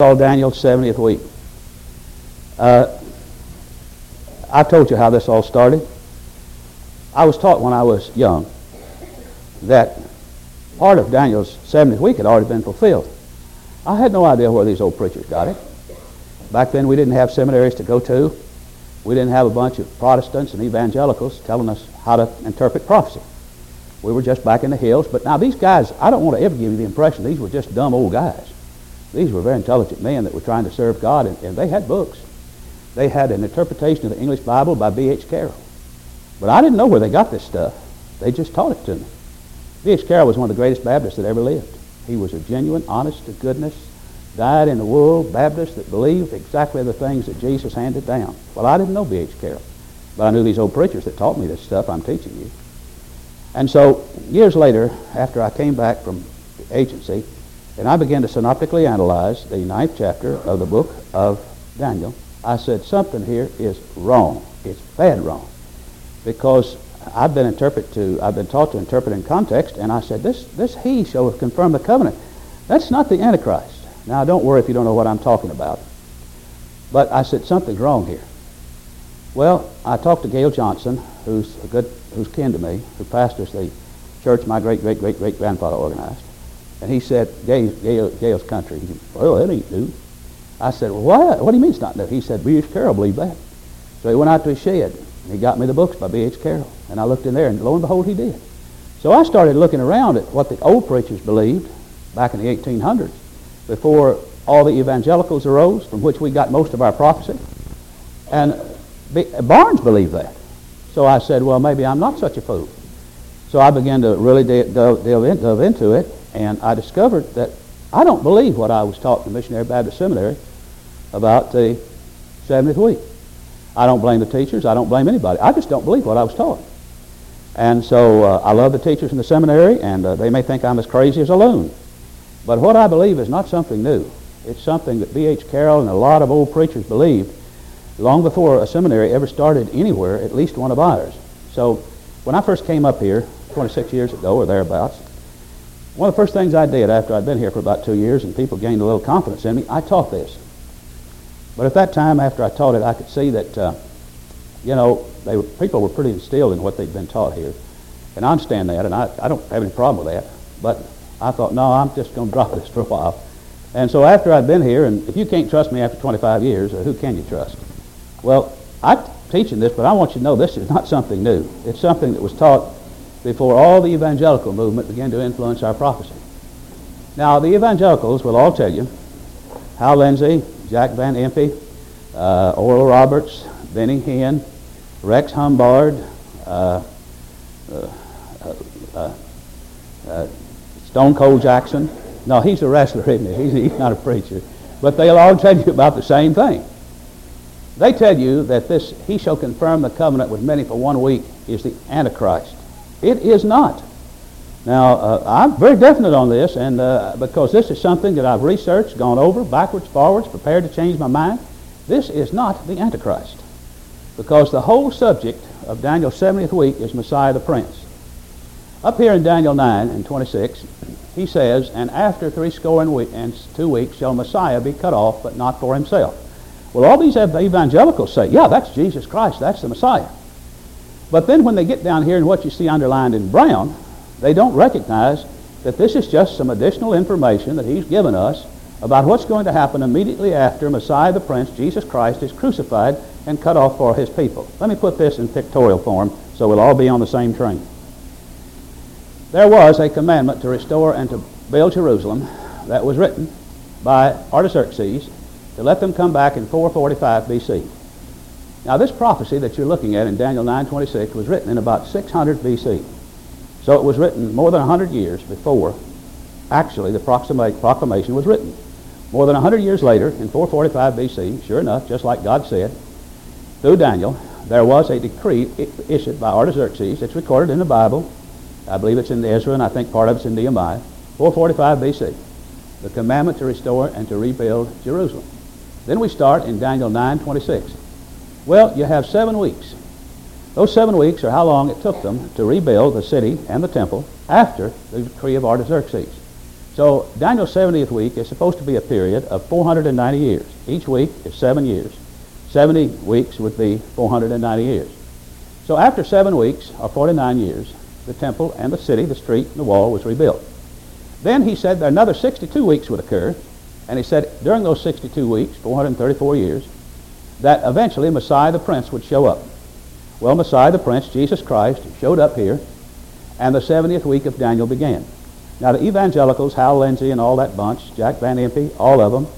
called Daniel's 70th week. I told you how this all started. I was taught when I was young that part of Daniel's 70th week had already been fulfilled. I had no idea where these old preachers got it. Back then we didn't have seminaries to go to. We didn't have a bunch of Protestants and evangelicals telling us how to interpret prophecy. We were just back in the hills. But now these guys, I don't want to ever give you the impression these were just dumb old guys. These were very intelligent men that were trying to serve God, and they had books. They had an interpretation of the English Bible by B.H. Carroll. But I didn't know where they got this stuff. They just taught it to me. B.H. Carroll was one of the greatest Baptists that ever lived. He was a genuine, honest to goodness, dyed-in-the-wool Baptist that believed exactly the things that Jesus handed down. Well, I didn't know B.H. Carroll, but I knew these old preachers that taught me this stuff I'm teaching you. And so, years later, after I came back from the agency, and I began to synoptically analyze the 9th chapter of the book of Daniel, I said, something here is wrong. It's bad wrong. Because I've been taught to interpret in context, and I said, this he shall confirm the covenant. That's not the Antichrist. Now, don't worry if you don't know what I'm talking about. But I said, something's wrong here. Well, I talked to Gail Johnson, who's kin to me, who pastors the church my great-great-great-great-grandfather organized. And he said, Gail's country. He said, well, that ain't new. I said, well, what do you mean it's not new? He said, B.H. Carroll believed that. So he went out to his shed, and he got me the books by B.H. Carroll. And I looked in there, and lo and behold, he did. So I started looking around at what the old preachers believed back in the 1800s, before all the evangelicals arose, from which we got most of our prophecy. And Barnes believed that. So I said, well, maybe I'm not such a fool. So I began to really delve into it, and I discovered that I don't believe what I was taught in the Missionary Baptist Seminary about the 70th week. I don't blame the teachers. I don't blame anybody. I just don't believe what I was taught. And so I love the teachers in the seminary, and they may think I'm as crazy as a loon. But what I believe is not something new. It's something that B.H. Carroll and a lot of old preachers believed long before a seminary ever started anywhere, at least one of ours. So when I first came up here 26 years ago or thereabouts, one of the first things I did after I'd been here for about 2 years and people gained a little confidence in me, I taught this. But at that time, after I taught it, I could see that, people were pretty instilled in what they'd been taught here. And I understand that, and I don't have any problem with that. But I thought, no, I'm just going to drop this for a while. And so after I'd been here, and if you can't trust me after 25 years, who can you trust? Well, I'm teaching this, but I want you to know this is not something new. It's something that was taught before all the evangelical movement began to influence our prophecy. Now, the evangelicals will all tell you, Hal Lindsey, Jack Van Impe, Oral Roberts, Benny Hinn, Rex Humbard, Stone Cold Jackson. No, he's a wrestler, isn't he? He's not a preacher. But they'll all tell you about the same thing. They tell you that this, he shall confirm the covenant with many for 1 week, is the Antichrist. It is not. Now, I'm very definite on this, and because this is something that I've researched, gone over, backwards, forwards, prepared to change my mind. This is not the Antichrist. Because the whole subject of Daniel's 70th week is Messiah the Prince. Up here in Daniel 9 and 26, he says, and after 62 weeks shall Messiah be cut off, but not for himself. Well, all these evangelicals say, yeah, that's Jesus Christ, that's the Messiah. But then when they get down here and what you see underlined in brown, they don't recognize that this is just some additional information that he's given us about what's going to happen immediately after Messiah the Prince, Jesus Christ, is crucified and cut off for his people. Let me put this in pictorial form so we'll all be on the same train. There was a commandment to restore and to build Jerusalem that was written by Artaxerxes to let them come back in 445 B.C. Now, this prophecy that you're looking at in Daniel 9:26 was written in about 600 B.C. So it was written more than 100 years before actually the proclamation was written. More than 100 years later, in 445 B.C., sure enough, just like God said, through Daniel, there was a decree issued by Artaxerxes. It's recorded in the Bible. I believe it's in Ezra, and I think part of it's in Nehemiah. 445 B.C., the commandment to restore and to rebuild Jerusalem. Then we start in Daniel 9:26. Well, you have 7 weeks. Those 7 weeks are how long it took them to rebuild the city and the temple after the decree of Artaxerxes. So Daniel's 70th week is supposed to be a period of 490 years. Each week is 7 years. 70 weeks would be 490 years. So after 7 weeks, or 49 years, the temple and the city, the street, and the wall was rebuilt. Then he said that another 62 weeks would occur, and he said during those 62 weeks, 434 years, that eventually Messiah the Prince would show up. Well, Messiah the Prince, Jesus Christ, showed up here, and the 70th week of Daniel began. Now the evangelicals, Hal Lindsey and all that bunch, Jack Van Impe, all of them,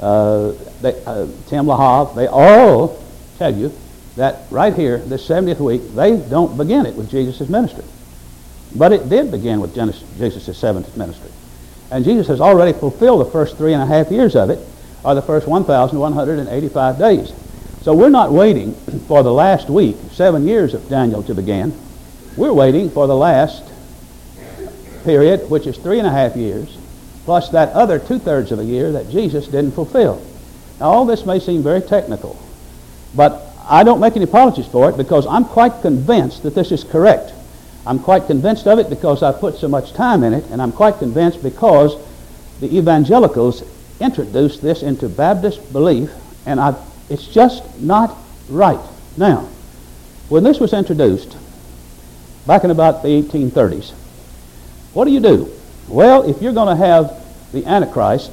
Tim LaHave, they all tell you that right here, this 70th week, they don't begin it with Jesus' ministry. But it did begin with Jesus' 7th ministry. And Jesus has already fulfilled the first 3.5 years of it, or the first 1,185 days. So we're not waiting for the last week, 7 years of Daniel to begin. We're waiting for the last period, which is 3.5 years, plus that other 2/3 of a year that Jesus didn't fulfill. Now all this may seem very technical, but I don't make any apologies for it because I'm quite convinced that this is correct. I'm quite convinced of it because I've put so much time in it, and I'm quite convinced because the evangelicals introduced this into Baptist belief, and it's just not right. Now, when this was introduced, back in about the 1830s, what do? Well, if you're going to have the Antichrist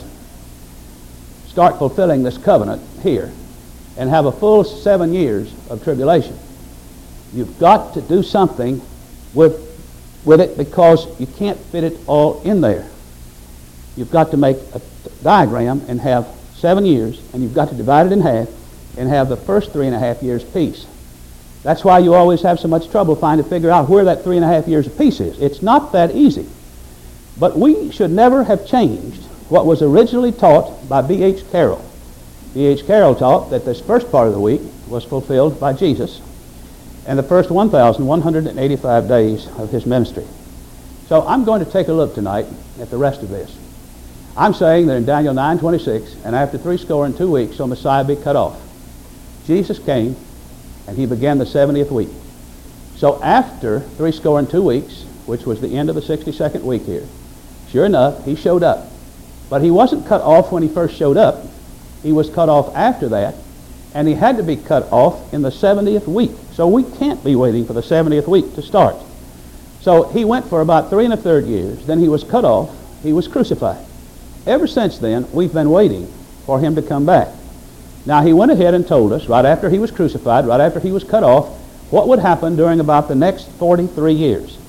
start fulfilling this covenant here and have a full 7 years of tribulation, you've got to do something with it because you can't fit it all in there. You've got to make a diagram and have 7 years, and you've got to divide it in half and have the first 3.5 years peace. That's why you always have so much trouble trying to figure out where that 3.5 years of peace is. It's not that easy. But we should never have changed what was originally taught by B.H. Carroll. B.H. Carroll taught that this first part of the week was fulfilled by Jesus and the first 1,185 days of his ministry. So I'm going to take a look tonight at the rest of this. I'm saying that in Daniel 9:26, and after 62 weeks shall Messiah be cut off. Jesus came, and he began the 70th week. So after 62 weeks, which was the end of the 62nd week here, sure enough, he showed up. But he wasn't cut off when he first showed up. He was cut off after that, and he had to be cut off in the 70th week. So we can't be waiting for the 70th week to start. So he went for about 3 1/3 years. Then he was cut off. He was crucified. Ever since then, we've been waiting for him to come back. Now, he went ahead and told us, right after he was crucified, right after he was cut off, what would happen during about the next 43 years.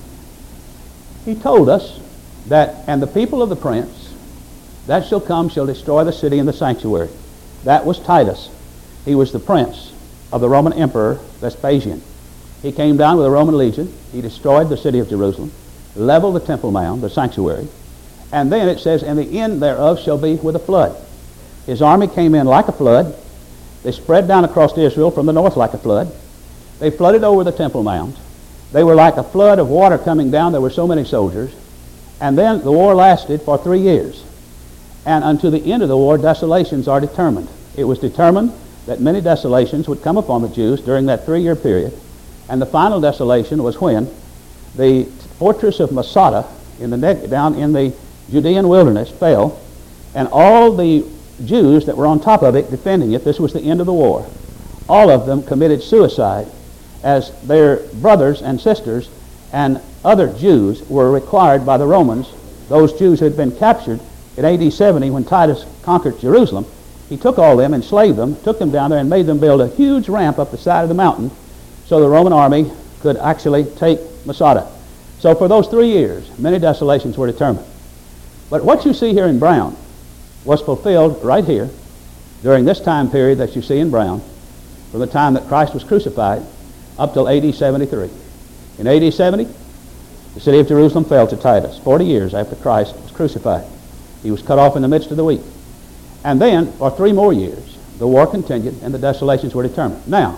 He told us that, and the people of the prince that shall come shall destroy the city and the sanctuary. That was Titus. He was the prince of the Roman Emperor Vespasian. He came down with a Roman legion. He destroyed the city of Jerusalem, leveled the Temple Mount, the sanctuary, and then it says, and the end thereof shall be with a flood. His army came in like a flood. They spread down across Israel from the north like a flood. They flooded over the Temple Mount. They were like a flood of water coming down. There were so many soldiers. And then the war lasted for 3 years. And unto the end of the war, desolations are determined. It was determined that many desolations would come upon the Jews during that 3-year period. And the final desolation was when the fortress of Masada down in the Judean wilderness fell, and all the Jews that were on top of it defending it, this was the end of the war, all of them committed suicide as their brothers and sisters and other Jews were required by the Romans. Those Jews who had been captured in AD 70 when Titus conquered Jerusalem, he took all them, enslaved them, took them down there and made them build a huge ramp up the side of the mountain so the Roman army could actually take Masada. So for those 3 years, many desolations were determined. But what you see here in brown was fulfilled right here during this time period that you see in brown, from the time that Christ was crucified up till AD 73. In AD 70, the city of Jerusalem fell to Titus, 40 years after Christ was crucified. He was cut off in the midst of the week. And then, for 3 more years, the war continued and the desolations were determined. Now,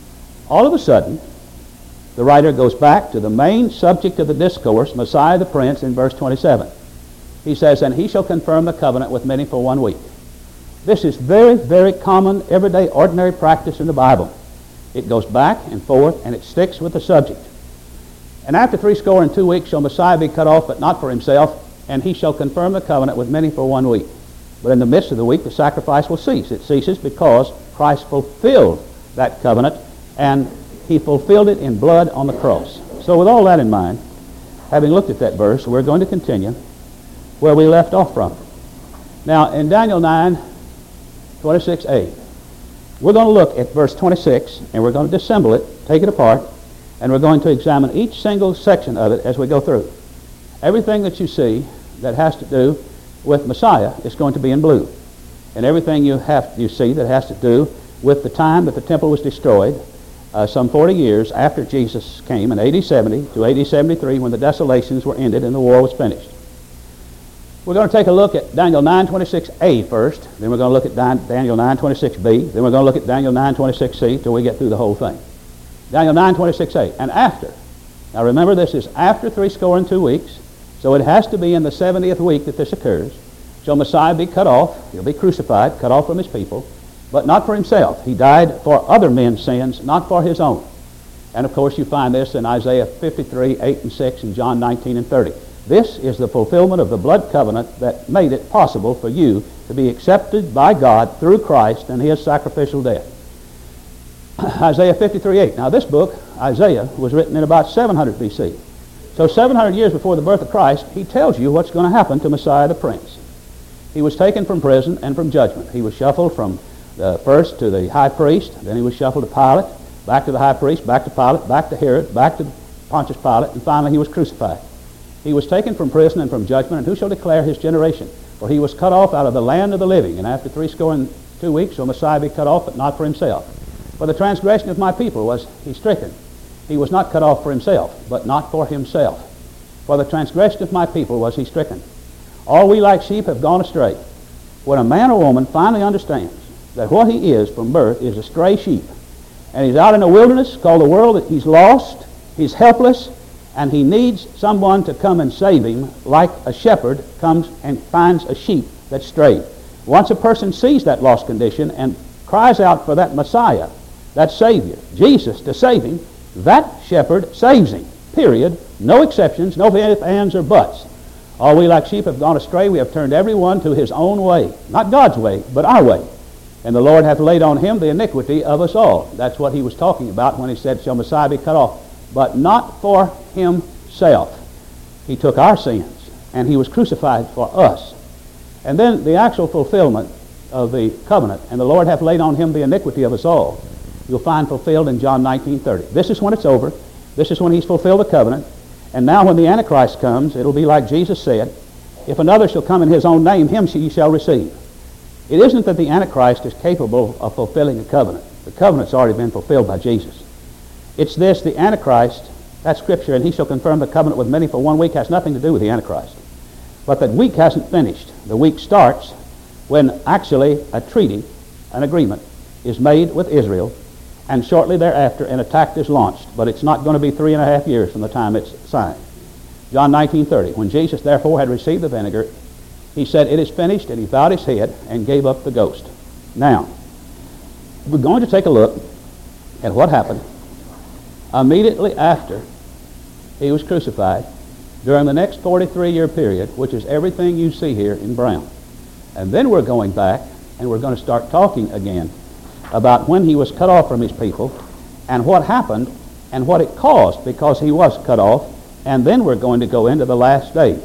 all of a sudden, the writer goes back to the main subject of the discourse, Messiah the Prince, in verse 27. He says, and he shall confirm the covenant with many for 1 week. This is very, very common, everyday, ordinary practice in the Bible. It goes back and forth, and it sticks with the subject. And after 62 weeks shall Messiah be cut off, but not for himself. and he shall confirm the covenant with many for 1 week. But in the midst of the week, the sacrifice will cease. It ceases because Christ fulfilled that covenant, and he fulfilled it in blood on the cross. So with all that in mind, having looked at that verse, we're going to continue where we left off from. Now, in Daniel 9:26a, we're going to look at verse 26, and we're going to disassemble it, take it apart, and we're going to examine each single section of it as we go through. Everything that you see that has to do with Messiah is going to be in blue. And everything you see that has to do with the time that the temple was destroyed, some 40 years after Jesus came in AD 70 to AD 73, when the desolations were ended and the war was finished. We're going to take a look at Daniel 9:26a first, then we're going to look at Daniel 9:26b, then we're going to look at Daniel 9:26c till we get through the whole thing. Daniel 9:26a, and after. Now remember, this is after 62 weeks, so it has to be in the 70th week that this occurs. Shall Messiah be cut off, he'll be crucified, cut off from his people, but not for himself. He died for other men's sins, not for his own. And of course you find this in Isaiah 53:8-6 and John 19:30. This is the fulfillment of the blood covenant that made it possible for you to be accepted by God through Christ and his sacrificial death. Isaiah 53:8. Now this book, Isaiah, was written in about 700 B.C. So 700 years before the birth of Christ, he tells you what's going to happen to Messiah the Prince. He was taken from prison and from judgment. He was shuffled from first to the high priest, then he was shuffled to Pilate, back to the high priest, back to Pilate, back to Herod, back to Pontius Pilate, and finally he was crucified. He was taken from prison and from judgment, and who shall declare his generation? For he was cut off out of the land of the living, and after 62 weeks shall Messiah be cut off, but not for himself. For the transgression of my people was he stricken. He was not cut off for himself, but not for himself. For the transgression of my people was he stricken. All we like sheep have gone astray. When a man or woman finally understands that what he is from birth is a stray sheep, and he's out in a wilderness called the world, that he's lost, he's helpless, and he needs someone to come and save him, like a shepherd comes and finds a sheep that's strayed. Once a person sees that lost condition and cries out for that Messiah, that Savior, Jesus, to save him, that shepherd saves him, period. No exceptions, no ifs, ands, or buts. All we like sheep have gone astray. We have turned every one to his own way. Not God's way, but our way. And the Lord hath laid on him the iniquity of us all. That's what he was talking about when he said, shall Messiah be cut off? But not for himself. He took our sins, and he was crucified for us. And then the actual fulfillment of the covenant, and the Lord hath laid on him the iniquity of us all, you'll find fulfilled in John 19:30. This is when it's over. This is when he's fulfilled the covenant. And now when the Antichrist comes, it'll be like Jesus said, if another shall come in his own name, him ye shall receive. It isn't that the Antichrist is capable of fulfilling the covenant. The covenant's already been fulfilled by Jesus. It's this, the Antichrist, that scripture, and he shall confirm the covenant with many for 1 week, has nothing to do with the Antichrist. But that week hasn't finished. The week starts when actually a treaty, an agreement, is made with Israel, and shortly thereafter an attack is launched. But it's not going to be 3.5 years from the time it's signed. John 19:30. When Jesus therefore had received the vinegar, he said, it is finished, and he bowed his head and gave up the ghost. Now, we're going to take a look at what happened immediately after he was crucified during the next 43-year period, which is everything you see here in brown. And then we're going back, and we're going to start talking again about when he was cut off from his people and what happened and what it caused because he was cut off, and then we're going to go into the last days.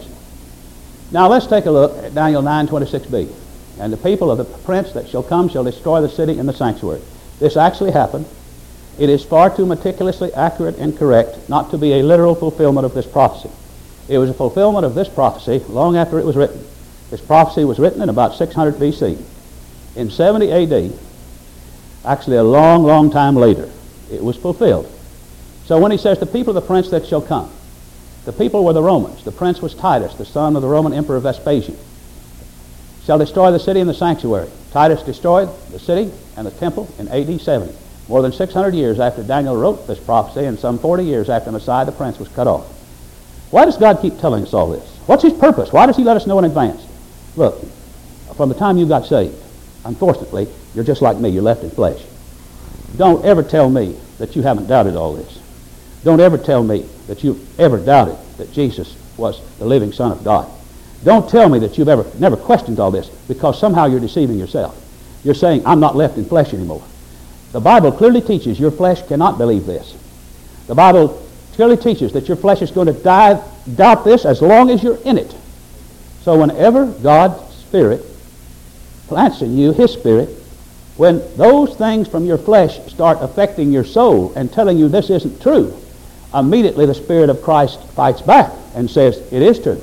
Now let's take a look at Daniel 9:26b. And the people of the prince that shall come shall destroy the city and the sanctuary. This actually happened. It is far too meticulously accurate and correct not to be a literal fulfillment of this prophecy. It was a fulfillment of this prophecy long after it was written. This prophecy was written in about 600 B.C. In 70 A.D., actually a long, long time later, it was fulfilled. So when he says the people of the prince that shall come, the people were the Romans. The prince was Titus, the son of the Roman Emperor Vespasian. Shall destroy the city and the sanctuary. Titus destroyed the city and the temple in A.D. 70. More than 600 years after Daniel wrote this prophecy and some 40 years after Messiah the Prince was cut off. Why does God keep telling us all this? What's his purpose? Why does he let us know in advance? Look, from the time you got saved, unfortunately, you're just like me. You're left in flesh. Don't ever tell me that you haven't doubted all this. Don't ever tell me that you've ever doubted that Jesus was the living Son of God. Don't tell me that you've never questioned all this, because somehow you're deceiving yourself. You're saying, I'm not left in flesh anymore. The Bible clearly teaches your flesh cannot believe this. The Bible clearly teaches that your flesh is going to doubt this as long as you're in it. So whenever God's Spirit plants in you His Spirit, when those things from your flesh start affecting your soul and telling you this isn't true, immediately the Spirit of Christ fights back and says, it is true.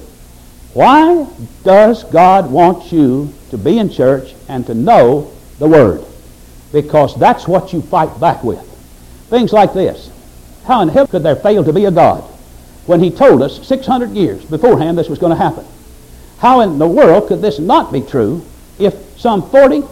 Why does God want you to be in church and to know the Word? Because that's what you fight back with. Things like this. How in hell could there fail to be a God when He told us 600 years beforehand this was going to happen? How in the world could this not be true if some 40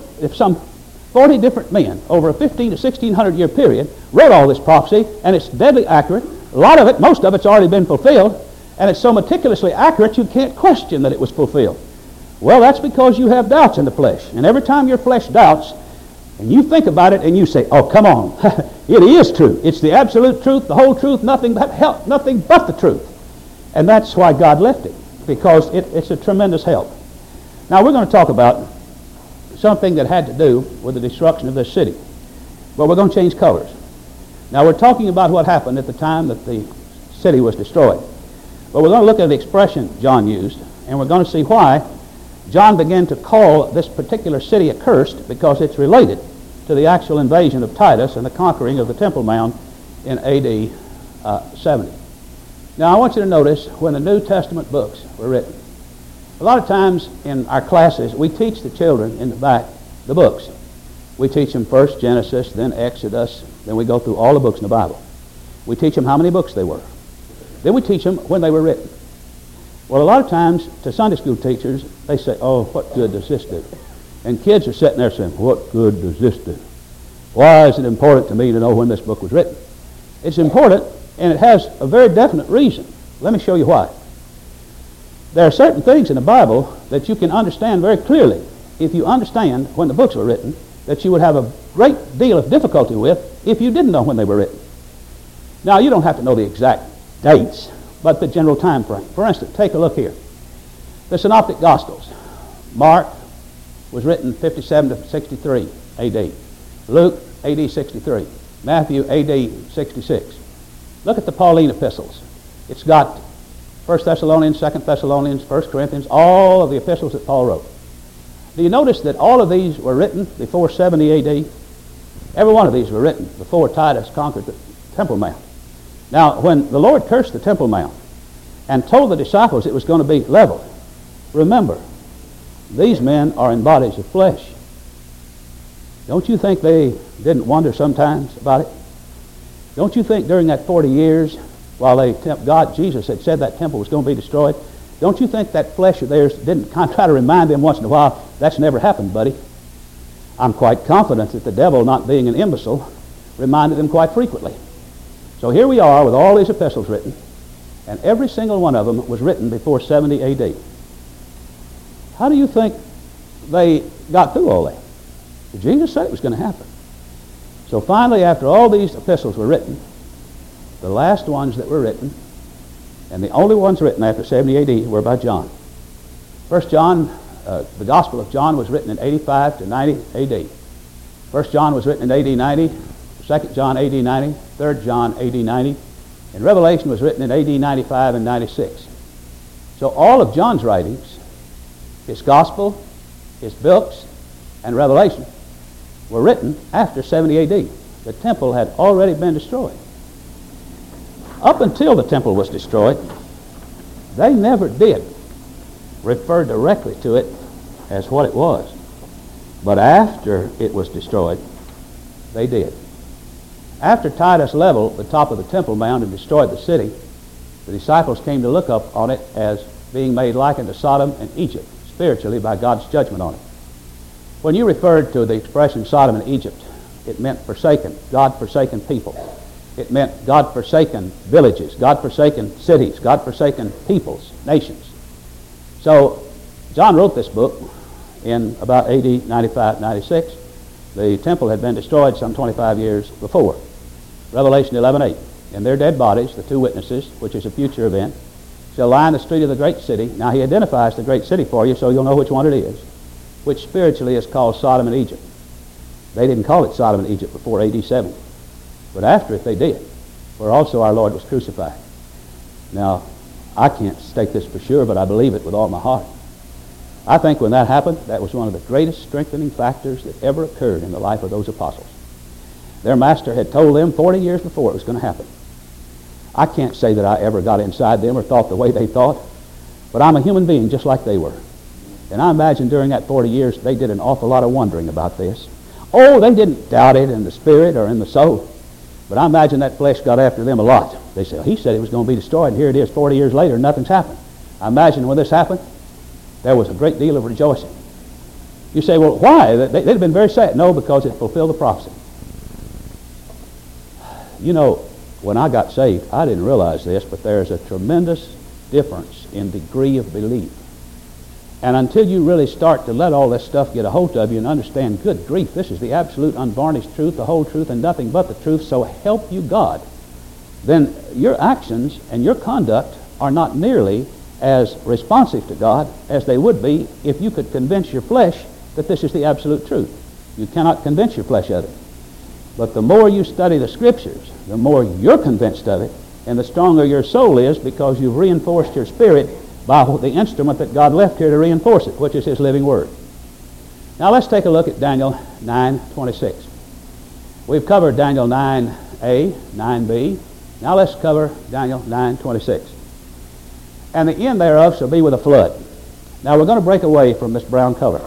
different men over a 15 to 1600 year period wrote all this prophecy, and it's deadly accurate? A lot of it, most of it's already been fulfilled, and it's so meticulously accurate you can't question that it was fulfilled. Well, that's because you have doubts in the flesh. And every time your flesh doubts, and you think about it and you say, oh, come on, it is true. It's the absolute truth, the whole truth, nothing but help, nothing but the truth. And that's why God left it, because it's a tremendous help. Now, we're going to talk about something that had to do with the destruction of this city. But we're going to change colors. Now, we're talking about what happened at the time that the city was destroyed. But we're going to look at the expression John used, and we're going to see why John began to call this particular city accursed, because it's related to the actual invasion of Titus and the conquering of the Temple Mount in A.D. 70. Now, I want you to notice when the New Testament books were written. A lot of times in our classes, we teach the children in the back the books. We teach them first Genesis, then Exodus, then we go through all the books in the Bible. We teach them how many books they were. Then we teach them when they were written. Well, a lot of times to Sunday school teachers, they say, oh, what good does this do? And kids are sitting there saying, what good does this do? Why is it important to me to know when this book was written? It's important, and it has a very definite reason. Let me show you why. There are certain things in the Bible that you can understand very clearly if you understand when the books were written, that you would have a great deal of difficulty with if you didn't know when they were written. Now, you don't have to know the exact dates, but the general time frame. For instance, take a look here. The Synoptic Gospels. Mark was written 57 to 63 A.D. Luke, A.D. 63. Matthew, A.D. 66. Look at the Pauline epistles. It's got 1 Thessalonians, 2 Thessalonians, 1 Corinthians, all of the epistles that Paul wrote. Do you notice that all of these were written before 70 A.D.? Every one of these were written before Titus conquered the Temple Mount. Now, when the Lord cursed the Temple Mount and told the disciples it was going to be leveled, remember, these men are in bodies of flesh. Don't you think they didn't wonder sometimes about it? Don't you think during that 40 years, while Jesus had said that temple was going to be destroyed, don't you think that flesh of theirs didn't kind of try to remind them once in a while, that's never happened, buddy? I'm quite confident that the devil, not being an imbecile, reminded them quite frequently. So here we are with all these epistles written, and every single one of them was written before 70 A.D. How do you think they got through all that? Jesus said it was going to happen. So finally, after all these epistles were written, the last ones that were written, and the only ones written after 70 A.D. were by John. First John, the Gospel of John was written in 85 to 90 A.D. First John was written in A.D. 90. 2 John A.D. 90, 3 John A.D. 90, and Revelation was written in A.D. 95 and 96. So all of John's writings, his Gospel, his books, and Revelation were written after 70 A.D. The temple had already been destroyed. Up until the temple was destroyed, they never did refer directly to it as what it was. But after it was destroyed, they did. After Titus leveled the top of the Temple Mount and destroyed the city, the disciples came to look up on it as being made like unto Sodom and Egypt, spiritually by God's judgment on it. When you referred to the expression Sodom and Egypt, it meant forsaken, God-forsaken people. It meant God-forsaken villages, God-forsaken cities, God-forsaken peoples, nations. So John wrote this book in about A.D. 95, 96. The temple had been destroyed some 25 years before. Revelation 11:8. And their dead bodies, the two witnesses, which is a future event, shall lie in the street of the great city. Now he identifies the great city for you so you'll know which one it is, which spiritually is called Sodom and Egypt. They didn't call it Sodom and Egypt before AD 70, but after it they did, where also our Lord was crucified. Now, I can't state this for sure, but I believe it with all my heart. I think when that happened, that was one of the greatest strengthening factors that ever occurred in the life of those apostles. Their master had told them 40 years before it was going to happen. I can't say that I ever got inside them or thought the way they thought, but I'm a human being just like they were. And I imagine during that 40 years they did an awful lot of wondering about this. Oh, they didn't doubt it in the spirit or in the soul, but I imagine that flesh got after them a lot. They said, he said it was going to be destroyed, and here it is 40 years later, and nothing's happened. I imagine when this happened, there was a great deal of rejoicing. You say, well, why? They'd have been very sad. No, because it fulfilled the prophecy. You know, when I got saved, I didn't realize this, but there's a tremendous difference in degree of belief. And until you really start to let all this stuff get a hold of you and understand, good grief, this is the absolute unvarnished truth, the whole truth, and nothing but the truth, so help you God, then your actions and your conduct are not nearly as responsive to God as they would be if you could convince your flesh that this is the absolute truth. You cannot convince your flesh of it. But the more you study the Scriptures, the more you're convinced of it, and the stronger your soul is because you've reinforced your spirit by the instrument that God left here to reinforce it, which is His living Word. Now let's take a look at Daniel 9:26. We've covered Daniel 9a, 9b. Now let's cover Daniel 9:26. And the end thereof shall be with a flood. Now we're going to break away from this brown cover.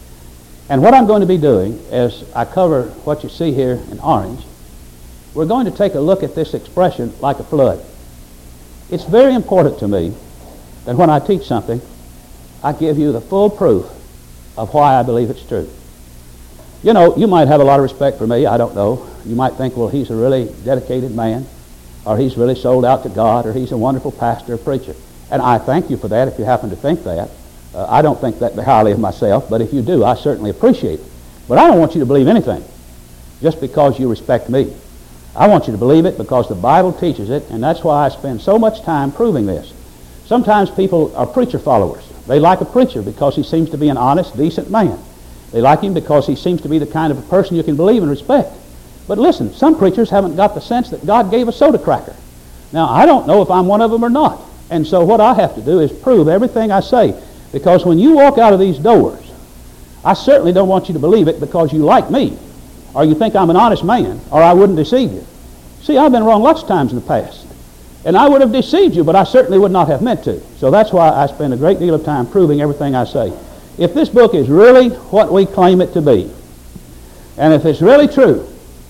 And what I'm going to be doing as I cover what you see here in orange, we're going to take a look at this expression, like a flood. It's very important to me that when I teach something, I give you the full proof of why I believe it's true. You know, you might have a lot of respect for me, I don't know. You might think, well, he's a really dedicated man, or he's really sold out to God, or he's a wonderful pastor or preacher. And I thank you for that if you happen to think that. I don't think that highly of myself, but if you do, I certainly appreciate it. But I don't want you to believe anything just because you respect me. I want you to believe it because the Bible teaches it, and that's why I spend so much time proving this. Sometimes people are preacher followers. They like a preacher because he seems to be an honest, decent man. They like him because he seems to be the kind of a person you can believe and respect. But listen, some preachers haven't got the sense that God gave a soda cracker. Now, I don't know if I'm one of them or not. And so what I have to do is prove everything I say. Because when you walk out of these doors, I certainly don't want you to believe it because you like me, or you think I'm an honest man, or I wouldn't deceive you. See, I've been wrong lots of times in the past. And I would have deceived you, but I certainly would not have meant to. So that's why I spend a great deal of time proving everything I say. If this book is really what we claim it to be, and if it's really true,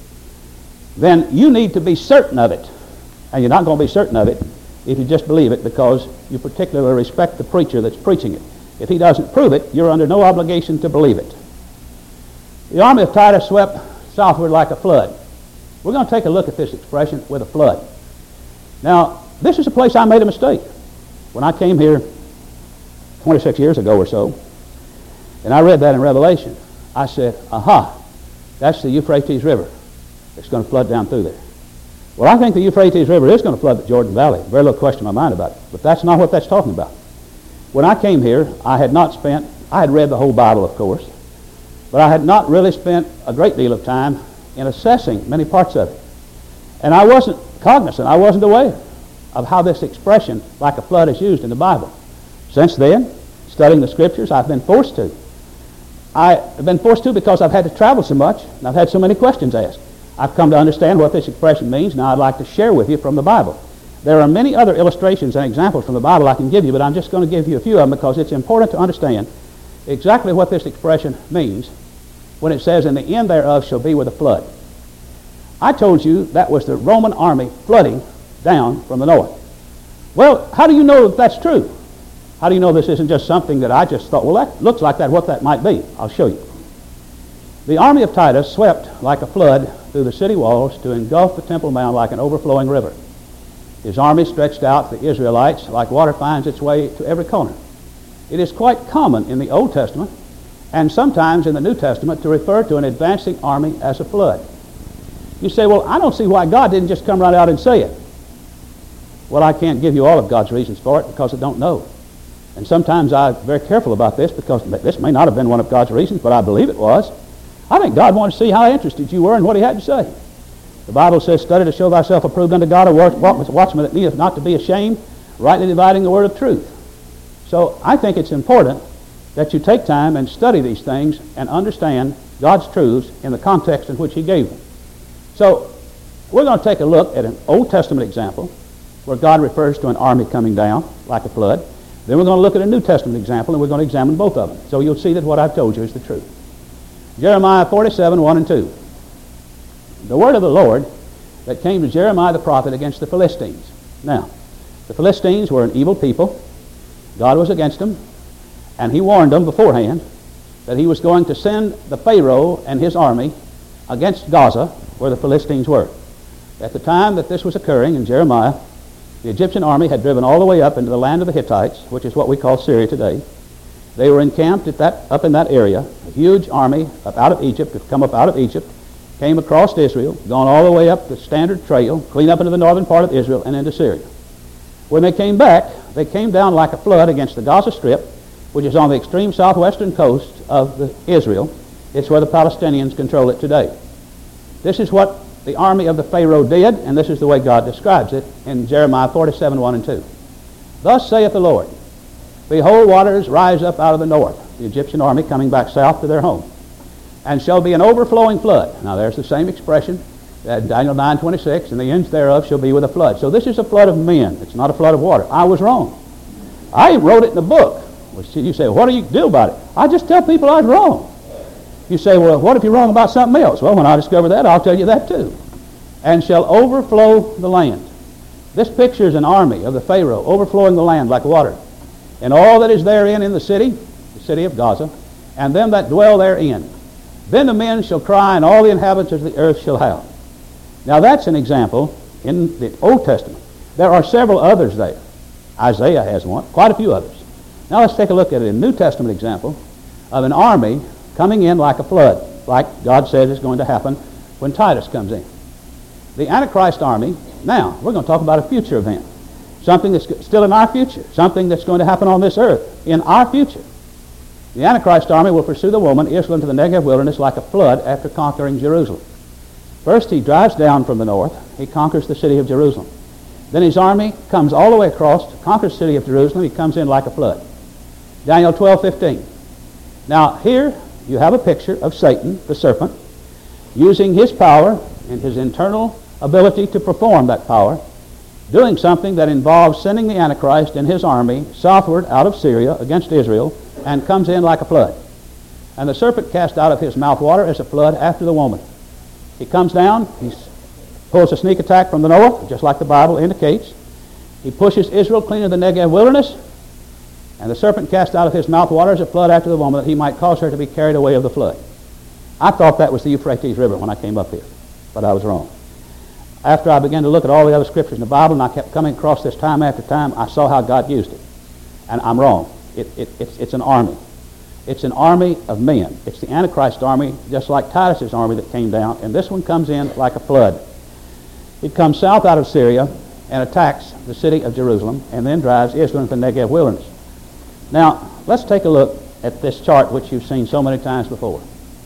then you need to be certain of it. And you're not going to be certain of it if you just believe it because you particularly respect the preacher that's preaching it. If he doesn't prove it, you're under no obligation to believe it. The army of Titus swept southward like a flood. We're going to take a look at this expression, with a flood. Now, this is a place I made a mistake. When I came here 26 years ago or so, and I read that in Revelation, I said, aha, that's the Euphrates River. It's going to flood down through there. Well, I think the Euphrates River is going to flood the Jordan Valley. Very little question in my mind about it. But that's not what that's talking about. When I came here, I had read the whole Bible, of course, but I had not really spent a great deal of time in assessing many parts of it. And I wasn't cognizant, I wasn't aware of how this expression, like a flood, is used in the Bible. Since then, studying the Scriptures, I've been forced to. I've been forced to because I've had to travel so much, and I've had so many questions asked. I've come to understand what this expression means. Now I'd like to share with you from the Bible. There are many other illustrations and examples from the Bible I can give you, but I'm just going to give you a few of them because it's important to understand exactly what this expression means when it says, "In the end thereof shall be with a flood." I told you that was the Roman army flooding down from the north. Well, how do you know that that's true? How do you know this isn't just something that I just thought, well, that looks like that, what that might be? I'll show you. The army of Titus swept like a flood through the city walls to engulf the Temple Mount like an overflowing river. His army stretched out the Israelites like water finds its way to every corner. It is quite common in the Old Testament and sometimes in the New Testament to refer to an advancing army as a flood. You say, well, I don't see why God didn't just come right out and say it. Well, I can't give you all of God's reasons for it because I don't know. And sometimes I'm very careful about this because this may not have been one of God's reasons, but I believe it was. I think God wanted to see how interested you were in what he had to say. The Bible says, study to show thyself approved unto God, a watchman that needeth not to be ashamed, rightly dividing the word of truth. So I think it's important that you take time and study these things and understand God's truths in the context in which he gave them. So we're going to take a look at an Old Testament example where God refers to an army coming down like a flood. Then we're going to look at a New Testament example, and we're going to examine both of them. So you'll see that what I've told you is the truth. Jeremiah 47, 1 and 2. The word of the Lord that came to Jeremiah the prophet against the Philistines. Now, the Philistines were an evil people. God was against them, and he warned them beforehand that he was going to send the Pharaoh and his army against Gaza, where the Philistines were. At the time that this was occurring in Jeremiah, the Egyptian army had driven all the way up into the land of the Hittites, which is what we call Syria today. They were encamped up in that area. A huge army up out of Egypt had come up out of Egypt, came across Israel, gone all the way up the Standard Trail, clean up into the northern part of Israel and into Syria. When they came back, they came down like a flood against the Gaza Strip, which is on the extreme southwestern coast of Israel. It's where the Palestinians control it today. This is what the army of the Pharaoh did, and this is the way God describes it in Jeremiah 47, 1 and 2. Thus saith the Lord, behold, waters rise up out of the north, the Egyptian army coming back south to their home, and shall be an overflowing flood. Now there's the same expression that Daniel 9:26, and the ends thereof shall be with a flood. So this is a flood of men. It's not a flood of water. I was wrong. I even wrote it in a book. You say, what do you do about it? I just tell people I was wrong. You say, well, what if you're wrong about something else? Well, when I discover that, I'll tell you that too. And shall overflow the land. This pictures an army of the Pharaoh overflowing the land like water. And all that is therein in the city of Gaza, and them that dwell therein. Then the men shall cry, and all the inhabitants of the earth shall howl. Now that's an example in the Old Testament. There are several others there. Isaiah has one, quite a few others. Now let's take a look at a New Testament example of an army coming in like a flood, like God says is going to happen when Titus comes in. The Antichrist army, now we're going to talk about a future event, something that's still in our future, something that's going to happen on this earth in our future. The Antichrist army will pursue the woman, Israel, into the Negev wilderness like a flood after conquering Jerusalem. First, he drives down from the north. He conquers the city of Jerusalem. Then his army comes all the way across, conquers the city of Jerusalem. He comes in like a flood. Daniel 12:15. Now, here you have a picture of Satan, the serpent, using his power and his internal ability to perform that power, doing something that involves sending the Antichrist and his army southward out of Syria against Israel, and comes in like a flood. And the serpent cast out of his mouth water as a flood after the woman. He comes down, he pulls a sneak attack from the north, just like the Bible indicates. He pushes Israel clean into the Negev wilderness, and the serpent cast out of his mouth water as a flood after the woman, that he might cause her to be carried away of the flood. I thought that was the Euphrates River when I came up here, but I was wrong. After I began to look at all the other scriptures in the Bible, and I kept coming across this time after time, I saw how God used it. And I'm wrong. It's an army. It's an army of men. It's the Antichrist army, just like Titus's army that came down, and this one comes in like a flood. It comes south out of Syria and attacks the city of Jerusalem, and then drives Israel into the Negev wilderness. Now, let's take a look at this chart, which you've seen so many times before.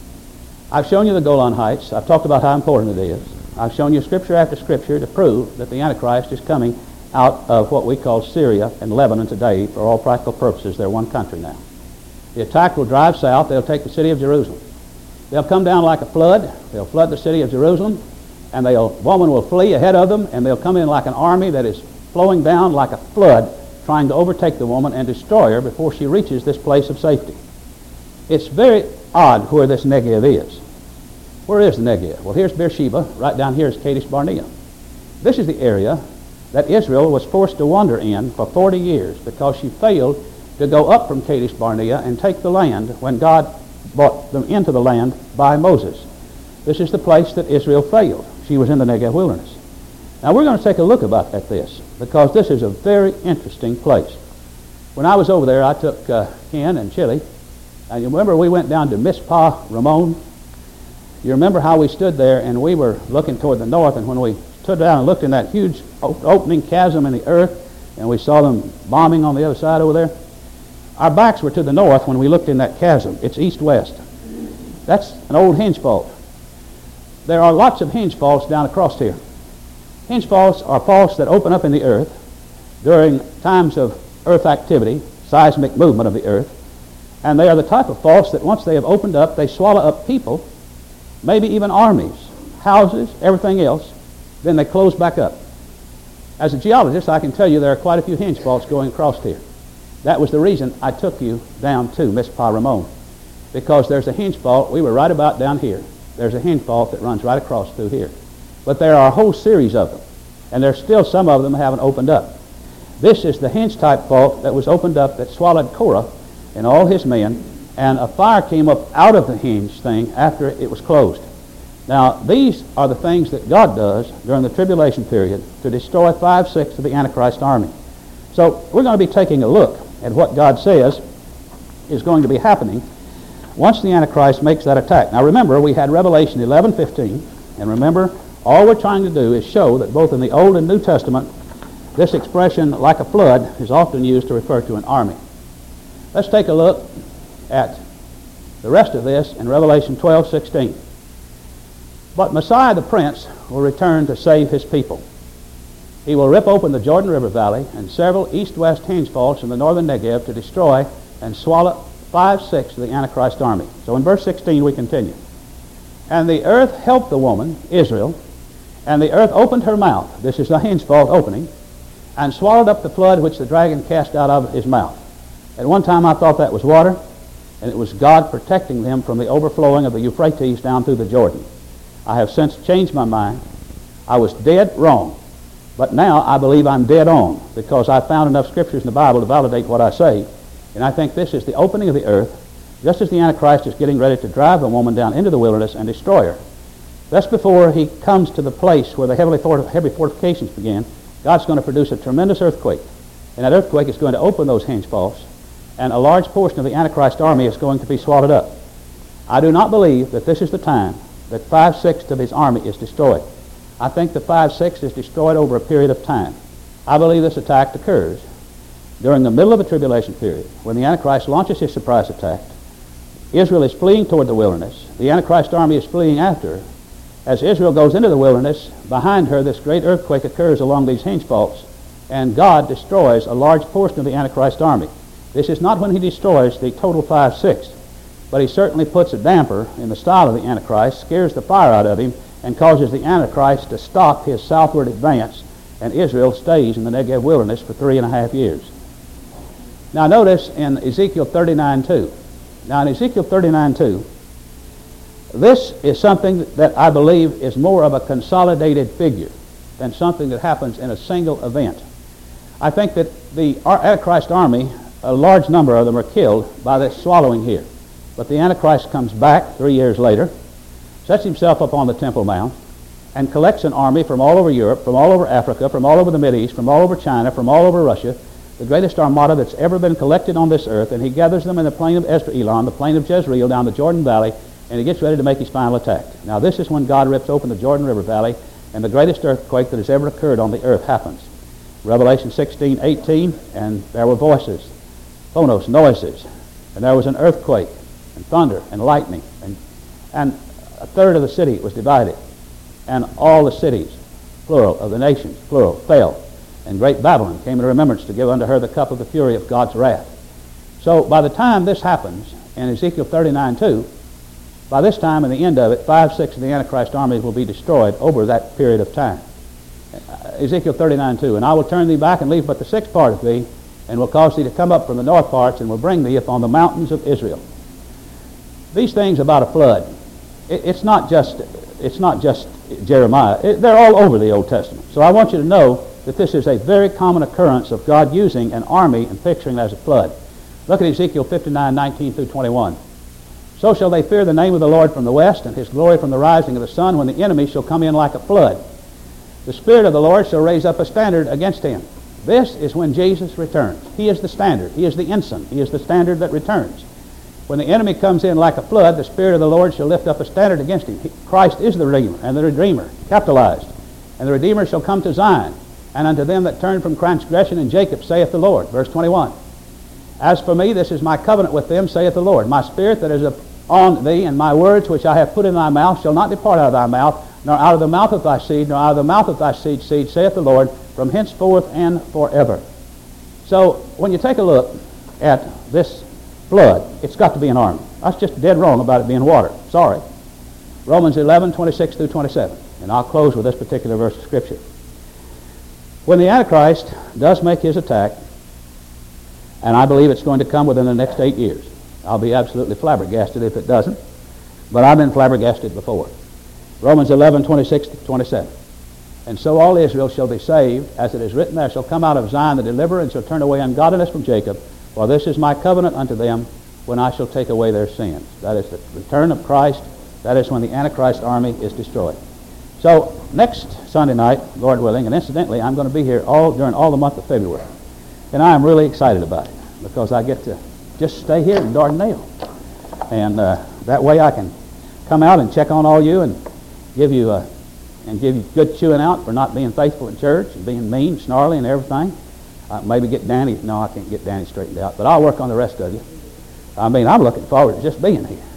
I've shown you the Golan Heights. I've talked about how important it is. I've shown you scripture after scripture to prove that the Antichrist is coming out of what we call Syria and Lebanon today. For all practical purposes, they're one country now. The attack will drive south. They'll take the city of Jerusalem. They'll come down like a flood. They'll flood the city of Jerusalem, and the woman will flee ahead of them, and they'll come in like an army that is flowing down like a flood, trying to overtake the woman and destroy her before she reaches this place of safety. It's very odd where this Negev is. Where is the Negev? Well, here's Beersheba. Right down here is Kadesh Barnea. This is the area that Israel was forced to wander in for 40 years because she failed to go up from Kadesh Barnea and take the land when God brought them into the land by Moses. This is the place that Israel failed. She was in the Negev wilderness. Now we're going to take a look at this because this is a very interesting place. When I was over there, I took Ken and Chili, and you remember we went down to Mizpah Ramon. You remember how we stood there and we were looking toward the north, and when we stood down and looked in that huge opening chasm in the earth, and we saw them bombing on the other side over there, our backs were to the north when we looked in that chasm. It's east-west. That's an old hinge fault. There are lots of hinge faults down across here. Hinge faults are faults that open up in the earth during times of earth activity, seismic movement of the earth, and they are the type of faults that once they have opened up, they swallow up people, maybe even armies, houses, everything else, then they close back up. As a geologist, I can tell you there are quite a few hinge faults going across here. That was the reason I took you down to Miss Pa Ramon, because there's a hinge fault. We were right about down here. There's a hinge fault that runs right across through here. But there are a whole series of them, and there's still some of them haven't opened up. This is the hinge type fault that was opened up that swallowed Korah and all his men, and a fire came up out of the hinge thing after it was closed. Now, these are the things that God does during the tribulation period to destroy 5/6 of the Antichrist army. So we're going to be taking a look at what God says is going to be happening once the Antichrist makes that attack. Now remember, we had Revelation 11:15, and remember, all we're trying to do is show that both in the Old and New Testament, this expression, like a flood, is often used to refer to an army. Let's take a look at the rest of this in Revelation 12:16. But Messiah the Prince will return to save his people. He will rip open the Jordan River Valley and several east-west hinge faults in the northern Negev to destroy and swallow 5/6 of the Antichrist army. So in verse 16 we continue. And the earth helped the woman, Israel, and the earth opened her mouth. This is the hinge fault opening, and swallowed up the flood which the dragon cast out of his mouth. At one time I thought that was water, and it was God protecting them from the overflowing of the Euphrates down through the Jordan. I have since changed my mind. I was dead wrong, but now I believe I'm dead on, because I found enough scriptures in the Bible to validate what I say, and I think this is the opening of the earth, just as the Antichrist is getting ready to drive the woman down into the wilderness and destroy her. Just before he comes to the place where the heavy fortifications begin, God's going to produce a tremendous earthquake, and that earthquake is going to open those hinge faults, and a large portion of the Antichrist army is going to be swallowed up. I do not believe that this is the time that 5/6 of his army is destroyed. I think the 5/6 is destroyed over a period of time. I believe this attack occurs during the middle of a tribulation period, when the Antichrist launches his surprise attack. Israel is fleeing toward the wilderness. The Antichrist army is fleeing after. As Israel goes into the wilderness, behind her this great earthquake occurs along these hinge faults, and God destroys a large portion of the Antichrist army. This is not when he destroys the total 5/6, but he certainly puts a damper in the style of the Antichrist, scares the fire out of him, and causes the Antichrist to stop his southward advance, and Israel stays in the Negev wilderness for 3.5 years. Now notice in Ezekiel 39:2. Now in Ezekiel 39:2, this is something that I believe is more of a consolidated figure than something that happens in a single event. I think that the Antichrist army, a large number of them are killed by this swallowing here. But the Antichrist comes back 3 years later, sets himself up on the Temple Mount, and collects an army from all over Europe, from all over Africa, from all over the Mideast, from all over China, from all over Russia, the greatest armada that's ever been collected on this earth, and he gathers them in the plain of Esdraelon, the plain of Jezreel, down the Jordan Valley, and he gets ready to make his final attack. Now this is when God rips open the Jordan River Valley, and the greatest earthquake that has ever occurred on the earth happens. Revelation 16:18, and there were voices, phonos, noises, and there was an earthquake, and thunder, and lightning, and a third of the city was divided, and all the cities, plural, of the nations, plural, fell, and great Babylon came in remembrance to give unto her the cup of the fury of God's wrath. So by the time this happens in Ezekiel 39:2, by this time, in the end of it, 5/6 of the Antichrist army will be destroyed over that period of time. Ezekiel 39:2, and I will turn thee back and leave but the sixth part of thee, and will cause thee to come up from the north parts, and will bring thee upon the mountains of Israel. These things about a flood, it's not just Jeremiah. They're all over the Old Testament. So I want you to know that this is a very common occurrence of God using an army and picturing it as a flood. Look at Ezekiel 59:19 through 21. So shall they fear the name of the Lord from the west, and his glory from the rising of the sun, when the enemy shall come in like a flood. The Spirit of the Lord shall raise up a standard against him. This is when Jesus returns. He is the standard. He is the ensign. He is the standard that returns. When the enemy comes in like a flood, the Spirit of the Lord shall lift up a standard against him. Christ is the Redeemer and the Redeemer, capitalized. And the Redeemer shall come to Zion, and unto them that turn from transgression in Jacob, saith the Lord. Verse 21. As for me, this is my covenant with them, saith the Lord. My spirit that is upon thee, and my words which I have put in thy mouth, shall not depart out of thy mouth, nor out of the mouth of thy seed, nor out of the mouth of thy seed's seed, saith the Lord, from henceforth and forever. So, when you take a look at this blood, it's got to be an army. That's just dead wrong about it being water. Sorry. Romans 11, 26 through 27. And I'll close with this particular verse of Scripture. When the Antichrist does make his attack, and I believe it's going to come within the next 8 years. I'll be absolutely flabbergasted if it doesn't, but I've been flabbergasted before. Romans 11, 26 to 27. And so all Israel shall be saved, as it is written, there shall come out of Zion the deliverer, and shall turn away ungodliness from Jacob, for this is my covenant unto them, when I shall take away their sins. That is the return of Christ. That is when the Antichrist army is destroyed. So next Sunday night, Lord willing, and incidentally, I'm going to be here during all the month of February. And I am really excited about it, because I get to just stay here in Dardanelle. And that way I can come out and check on all you and give you good chewing out for not being faithful in church and being mean, snarly, and everything. Maybe get Danny. No, I can't get Danny straightened out, but I'll work on the rest of you. I mean, I'm looking forward to just being here.